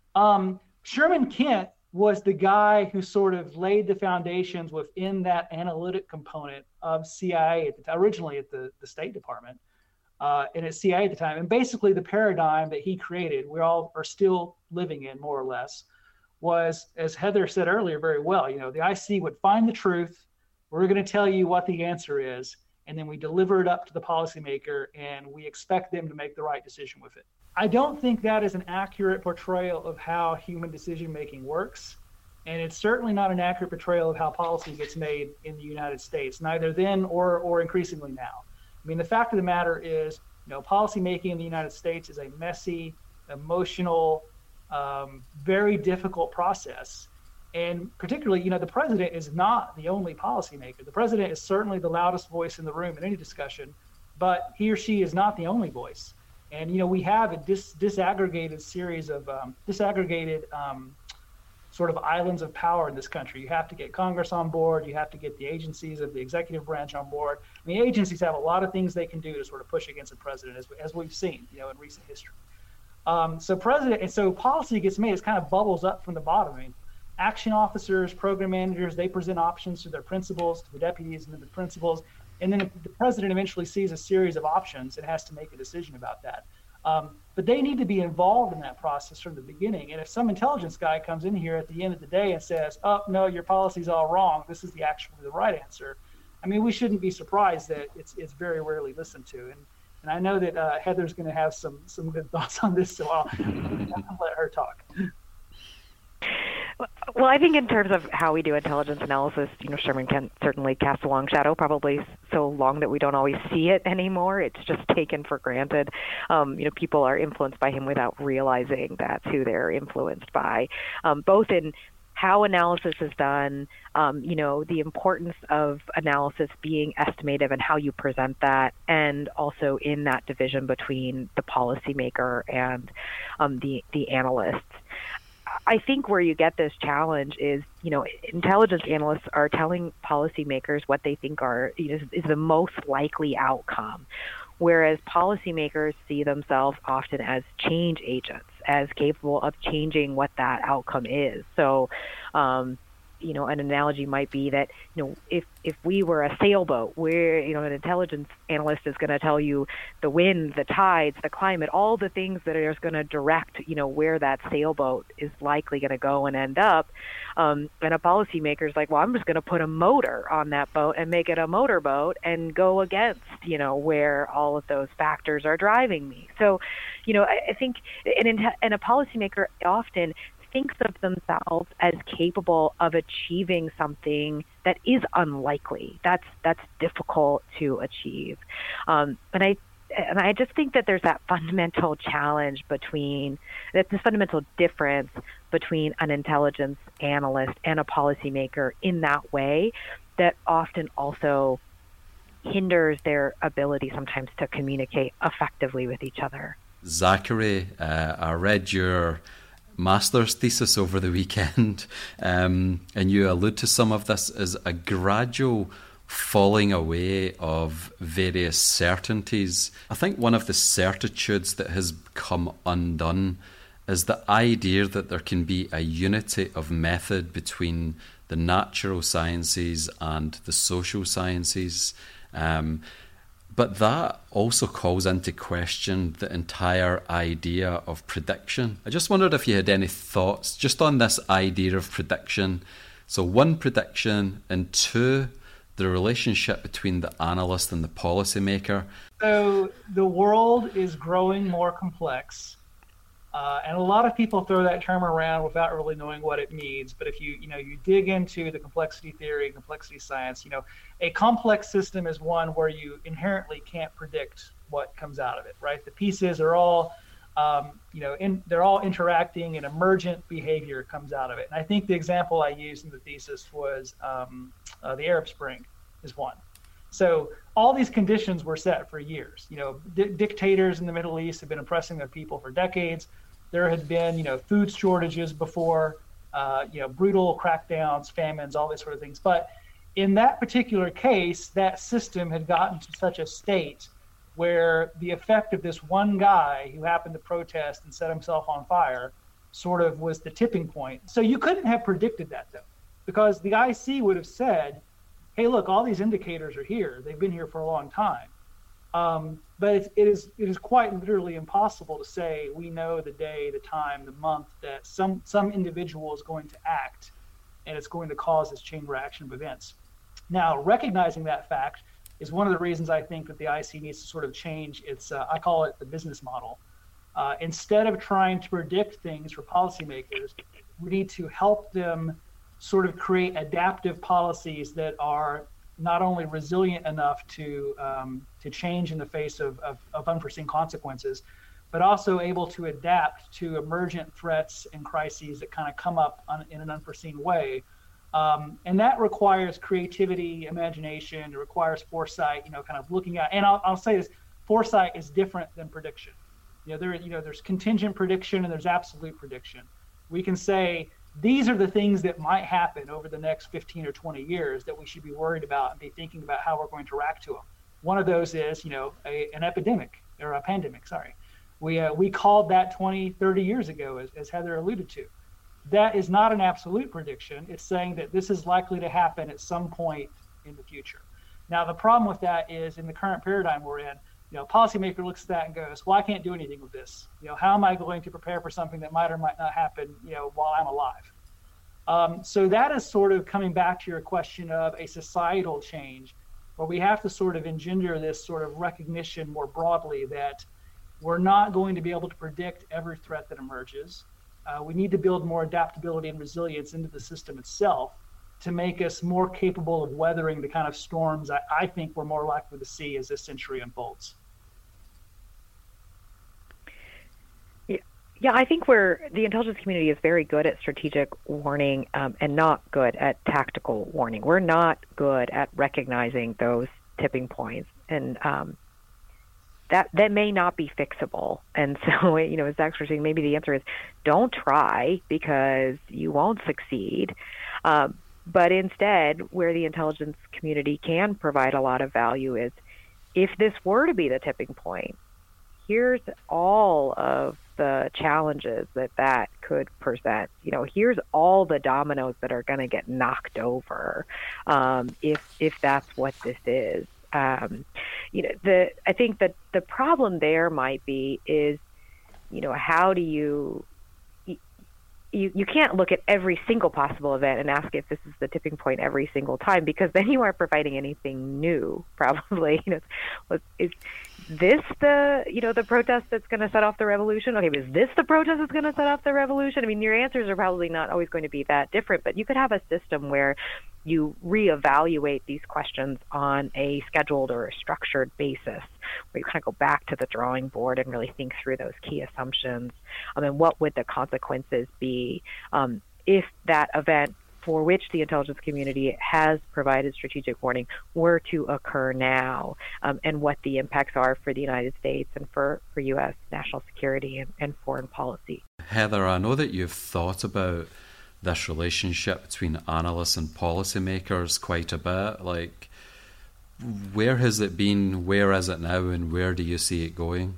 Um, Sherman-Kent was the guy who sort of laid the foundations within that analytic component of C I A, at the, originally at the, the State Department, uh, and at C I A at the time. And basically the paradigm that he created, we all are still living in, more or less, was, as Heather said earlier very well, you know, the I C would find the truth, we're going to tell you what the answer is, and then we deliver it up to the policymaker, and we expect them to make the right decision with it. I don't think that is an accurate portrayal of how human decision-making works, and it's certainly not an accurate portrayal of how policy gets made in the United States, neither then or or increasingly now. I mean, the fact of the matter is, you know, policy making in the United States is a messy, emotional, um, very difficult process. And particularly, you know, the president is not the only policymaker. The president is certainly the loudest voice in the room in any discussion, but he or she is not the only voice. And, you know, we have a dis- disaggregated series of um, disaggregated um, sort of islands of power in this country. You have to get Congress on board. You have to get the agencies of the executive branch on board. And the agencies have a lot of things they can do to sort of push against the president, as, as we've seen, you know, in recent history. Um, so president, and so policy gets made, it kind of bubbles up from the bottom. I mean, action officers, program managers, they present options to their principals, to the deputies and then the principals. And then the president eventually sees a series of options and has to make a decision about that. Um, but they need to be involved in that process from the beginning. And if some intelligence guy comes in here at the end of the day and says, oh, no, your policy's all wrong, this is the actually the right answer, I mean, we shouldn't be surprised that it's it's very rarely listened to. And and I know that uh, Heather's going to have some some good thoughts on this, so I'll, I'll let her talk. Well, I think in terms of how we do intelligence analysis, you know, Sherman can certainly cast a long shadow, probably so long that we don't always see it anymore. It's just taken for granted. Um, you know, people are influenced by him without realizing that's who they're influenced by, um, both in how analysis is done, um, you know, the importance of analysis being estimative and how you present that, and also in that division between the policymaker and um, the the analysts. I think where you get this challenge is, you know, intelligence analysts are telling policymakers what they think are, you know, is the most likely outcome, whereas policymakers see themselves often as change agents, as capable of changing what that outcome is. So, um, you know, an analogy might be that, you know, if, if we were a sailboat, where, you know, an intelligence analyst is going to tell you the wind, the tides, the climate, all the things that are going to direct, you know, where that sailboat is likely going to go and end up. Um, and a policymaker is like, well, I'm just going to put a motor on that boat and make it a motorboat and go against, you know, where all of those factors are driving me. So, you know, I, I think, and, and a policymaker often thinks of themselves as capable of achieving something that is unlikely. That's that's difficult to achieve, um, and I and I just think that there's that fundamental challenge between that this fundamental difference between an intelligence analyst and a policymaker in that way that often also hinders their ability sometimes to communicate effectively with each other. Zachary, uh, I read your master's thesis over the weekend, um, and you allude to some of this as a gradual falling away of various certainties. I think one of the certitudes that has come undone is the idea that there can be a unity of method between the natural sciences and the social sciences. Um, But that also calls into question the entire idea of prediction. I just wondered if you had any thoughts just on this idea of prediction. So one, prediction, and two, the relationship between the analyst and the policymaker. So the world is growing more complex. Uh, and a lot of people throw that term around without really knowing what it means. But if you, you know, you dig into the complexity theory, complexity science, you know, a complex system is one where you inherently can't predict what comes out of it, right? The pieces are all, um, you know, in, they're all interacting, and emergent behavior comes out of it. And I think the example I used in the thesis was um, uh, the Arab Spring is one. So all these conditions were set for years. You know, di- dictators in the Middle East have been oppressing their people for decades. There had been, you know, food shortages before, uh, you know, brutal crackdowns, famines, all these sort of things. But in that particular case, that system had gotten to such a state where the effect of this one guy who happened to protest and set himself on fire sort of was the tipping point. So you couldn't have predicted that, though, because the I C would have said, hey, look, all these indicators are here. They've been here for a long time. Um, but it, it is it is quite literally impossible to say we know the day, the time, the month that some, some individual is going to act, and it's going to cause this chain reaction of events. Now, recognizing that fact, is one of the reasons I think that the I C needs to sort of change its, uh, I call it the business model. Uh, instead of trying to predict things for policymakers, we need to help them sort of create adaptive policies that are not only resilient enough to um, to change in the face of, of, of unforeseen consequences, but also able to adapt to emergent threats and crises that kind of come up on, in an unforeseen way. Um, and that requires creativity, imagination, it requires foresight, you know, kind of looking at, and I'll, I'll say this, foresight is different than prediction. You know, there, you know, there's contingent prediction and there's absolute prediction. We can say, these are the things that might happen over the next fifteen or twenty years that we should be worried about and be thinking about how we're going to react to them. One of those is, you know, a, an epidemic or a pandemic, sorry. We uh, we called that twenty, thirty years ago, as, as Heather alluded to. That is not an absolute prediction. It's saying that this is likely to happen at some point in the future. Now, the problem with that is in the current paradigm we're in, you know, policymaker looks at that and goes, well, I can't do anything with this. You know, how am I going to prepare for something that might or might not happen, you know, while I'm alive? Um, so that is sort of coming back to your question of a societal change, where we have to sort of engender this sort of recognition more broadly that we're not going to be able to predict every threat that emerges. Uh, we need to build more adaptability and resilience into the system itself to make us more capable of weathering the kind of storms I, I think we're more likely to see as this century unfolds. Yeah, yeah I think we're, the intelligence community is very good at strategic warning um, and not good at tactical warning. We're not good at recognizing those tipping points, and um, that that may not be fixable. And so, you know, as Zach's saying, maybe the answer is don't try because you won't succeed. Um, But instead, where the intelligence community can provide a lot of value is if this were to be the tipping point, here's all of the challenges that that could present. You know, here's all the dominoes that are going to get knocked over um, if if that's what this is. Um, you know, the I think that the problem there might be is, you know, how do you You, you can't look at every single possible event and ask if this is the tipping point every single time, because then you aren't providing anything new, probably. You know, was, is this the, you know, the protest that's going to set off the revolution? Okay, but is this the protest that's going to set off the revolution? I mean, your answers are probably not always going to be that different, but you could have a system where you reevaluate these questions on a scheduled or a structured basis, where you kind of go back to the drawing board and really think through those key assumptions. I mean, what would the consequences be um, if that event for which the intelligence community has provided strategic warning were to occur now, um, and what the impacts are for the United States and for, for U S national security and, and foreign policy. Heather, I know that you've thought about this relationship between analysts and policymakers quite a bit. Like, where has it been, where is it now, and where do you see it going?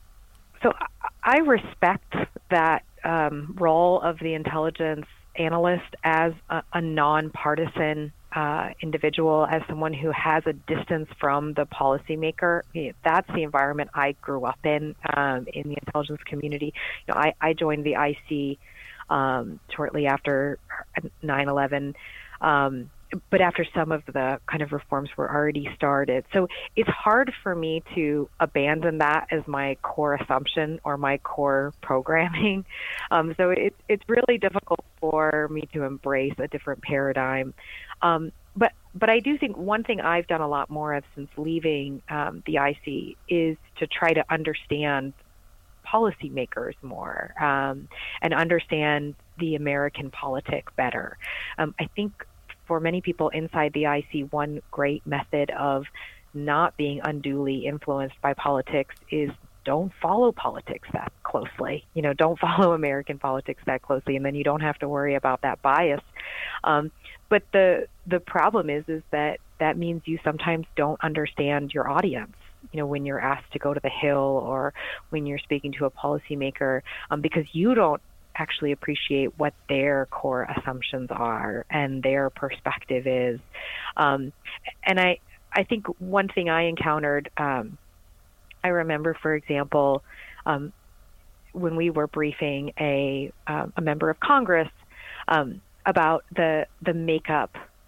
So I respect that um, role of the intelligence analyst as a, a nonpartisan uh, individual, as someone who has a distance from the policymaker. You know, that's the environment I grew up in, um, in the intelligence community. You know, I, I joined the I C um, shortly after nine eleven, um, but after some of the kind of reforms were already started. So it's hard for me to abandon that as my core assumption or my core programming. Um, so it, it's really difficult for me to embrace a different paradigm. Um, but but I do think one thing I've done a lot more of since leaving um, the I C is to try to understand policymakers more um, and understand the American politic better. Um, I think for many people inside the I C, one great method of not being unduly influenced by politics is don't follow politics that closely. You know, don't follow American politics that closely, and then you don't have to worry about that bias. Um, but the the problem is, is that that means you sometimes don't understand your audience. You know, when you're asked to go to the Hill or when you're speaking to a policymaker, um, because you don't actually appreciate what their core assumptions are and their perspective is. Um, and I, I think one thing I encountered, um, I remember, for example, um, when we were briefing a, um, a member of Congress um, about the the makeup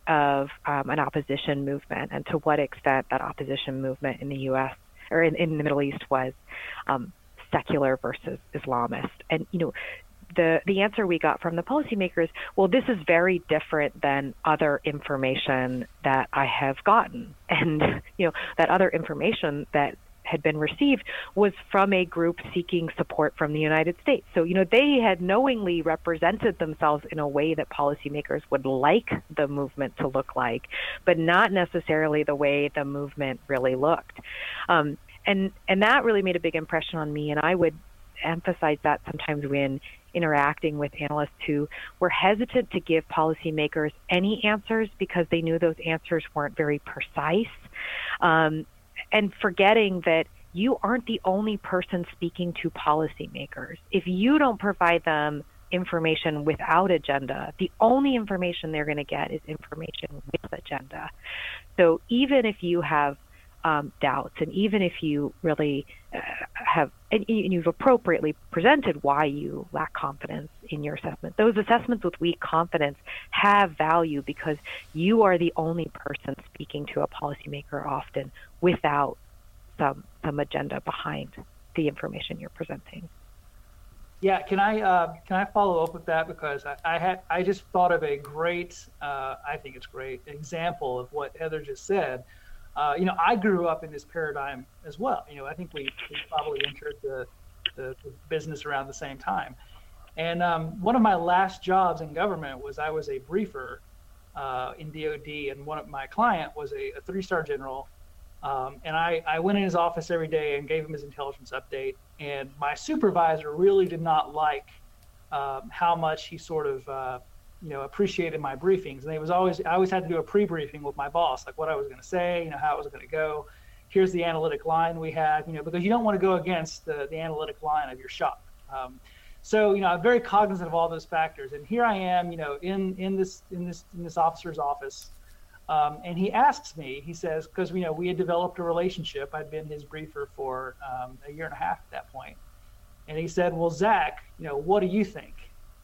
of um, an opposition movement and to what extent that opposition movement in the U S or in, in the Middle East was um, secular versus Islamist. And, you know, the, the answer we got from the policymakers, well, this is very different than other information that I have gotten. And, you know, that other information that had been received was from a group seeking support from the United States. So, you know, they had knowingly represented themselves in a way that policymakers would like the movement to look like, but not necessarily the way the movement really looked. Um, and, and that really made a big impression on me. And I would emphasize that sometimes when interacting with analysts who were hesitant to give policymakers any answers because they knew those answers weren't very precise. Um, and forgetting that you aren't the only person speaking to policymakers. If you don't provide them information without agenda, the only information they're going to get is information with agenda. So even if you have um, doubts, and even if you really uh, have, and you've appropriately presented why you lack confidence in your assessment, those assessments with weak confidence have value because you are the only person speaking to a policymaker often without some some agenda behind the information you're presenting. Yeah, can I uh, can I follow up with that, because I, I had I just thought of a great uh, I think it's great example of what Heather just said. Uh, you know, I grew up in this paradigm as well. You know, I think we, we probably entered the, the, the business around the same time. And um, one of my last jobs in government was I was a briefer uh, in D O D, and one of my client was a, a three-star general. Um, and I, I went in his office every day and gave him his intelligence update. And my supervisor really did not like um, how much he sort of, uh, you know, appreciated my briefings. And it was always, I always had to do a pre-briefing with my boss, like what I was going to say, you know, how it was going to go. Here's the analytic line we had, you know, because you don't want to go against the, the analytic line of your shop. Um, so, you know, I'm very cognizant of all those factors. And here I am, you know, in, in this, in this, in this officer's office. Um, and he asks me, he says, because, you know, we had developed a relationship. I'd been his briefer for um, a year and a half at that point. And he said, well, Zach, you know, what do you think?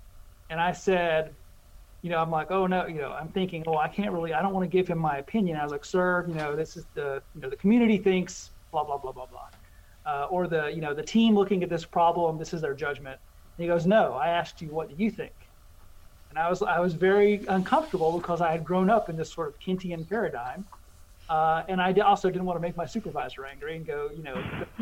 And I said, you know, I'm like, oh, no, you know, I'm thinking, oh, I can't really, I don't want to give him my opinion. I was like, sir, you know, this is the, you know, the community thinks blah, blah, blah, blah, blah. Uh, or the, you know, the team looking at this problem, this is their judgment. And he goes, no, I asked you, what do you think? And I was I was very uncomfortable because I had grown up in this sort of Kintian paradigm. Uh, and I also didn't want to make my supervisor angry and go, you know,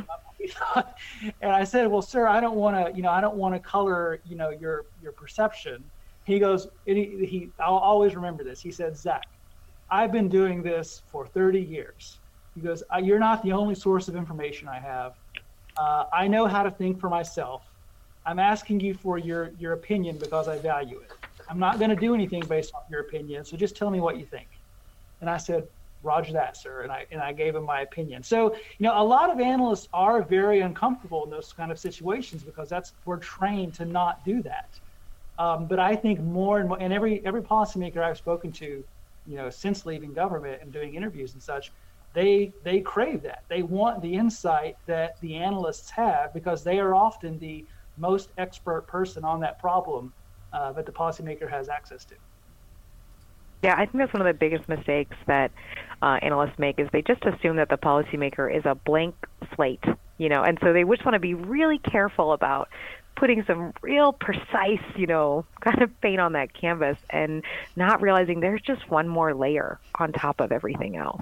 and I said, well, sir, I don't want to, you know, I don't want to color, you know, your your perception. He goes, and he, he, I'll always remember this. He said, Zach, I've been doing this for thirty years. He goes, you're not the only source of information I have. Uh, I know how to think for myself. I'm asking you for your, your opinion because I value it. I'm not going to do anything based on your opinion, so just tell me what you think. And I said, Roger that, sir. And I and I gave him my opinion. So, you know, a lot of analysts are very uncomfortable in those kind of situations because that's we're trained to not do that. Um, but I think more and more, and every every policymaker I've spoken to, you know, since leaving government and doing interviews and such, they they crave that. They want the insight that the analysts have because they are often the most expert person on that problem uh, that the policymaker has access to. Yeah, I think that's one of the biggest mistakes that uh, analysts make is they just assume that the policymaker is a blank slate, you know, and so they just want to be really careful about putting some real precise, you know, kind of paint on that canvas and not realizing there's just one more layer on top of everything else.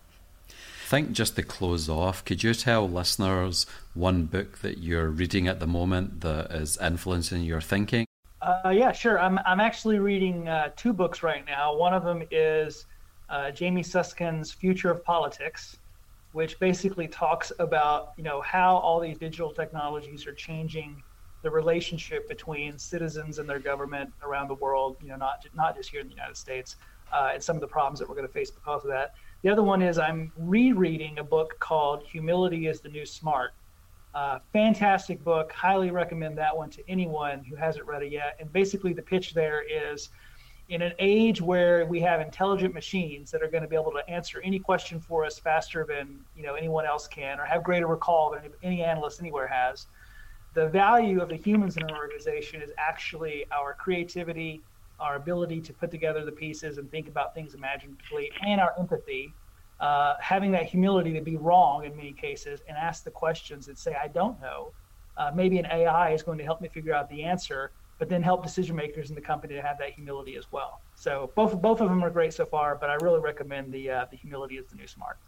I think just to close off, could you tell listeners one book that you're reading at the moment that is influencing your thinking? Uh, yeah, sure. I'm I'm actually reading uh, two books right now. One of them is uh, Jamie Susskind's Future of Politics, which basically talks about, you know, how all these digital technologies are changing the relationship between citizens and their government around the world, you know, not not just here in the United States, uh, and some of the problems that we're going to face because of that. The other one is I'm rereading a book called Humility is the New Smart. Uh, fantastic book. Highly recommend that one to anyone who hasn't read it yet. And basically the pitch there is in an age where we have intelligent machines that are going to be able to answer any question for us faster than, you know, anyone else can, or have greater recall than any analyst anywhere has, the value of the humans in an organization is actually our creativity, our ability to put together the pieces and think about things imaginatively, and our empathy, uh, having that humility to be wrong in many cases and ask the questions and say, I don't know. Uh, maybe an A I is going to help me figure out the answer, but then help decision makers in the company to have that humility as well. So both both of them are great so far, but I really recommend the uh, the humility is the new smart.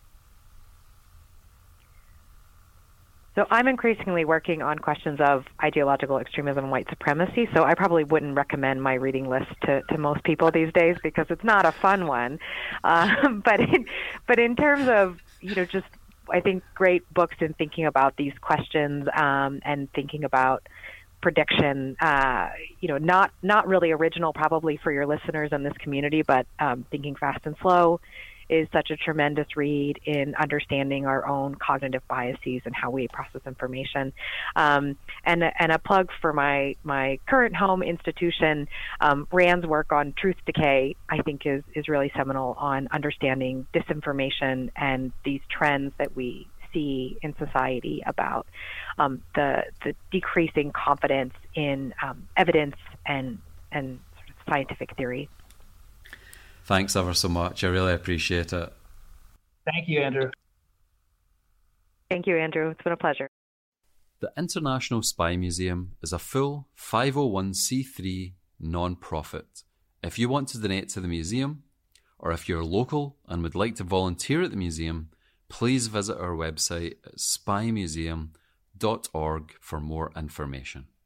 So I'm increasingly working on questions of ideological extremism and white supremacy, so I probably wouldn't recommend my reading list to, to most people these days because it's not a fun one. Um, but in, but in terms of, you know, just I think great books in thinking about these questions um, and thinking about prediction, uh, you know, not not really original probably for your listeners in this community, but um, Thinking Fast and Slow is such a tremendous read in understanding our own cognitive biases and how we process information. Um, and, and a plug for my, my current home institution, um, Rand's work on truth decay, I think is, is really seminal on understanding disinformation and these trends that we see in society about um, the, the decreasing confidence in um, evidence and, and sort of scientific theory. Thanks ever so much. I really appreciate it. Thank you, Andrew. Thank you, Andrew. It's been a pleasure. The International Spy Museum is a full five oh one c three non-profit. If you want to donate to the museum, or if you're local and would like to volunteer at the museum, please visit our website at spy museum dot org for more information.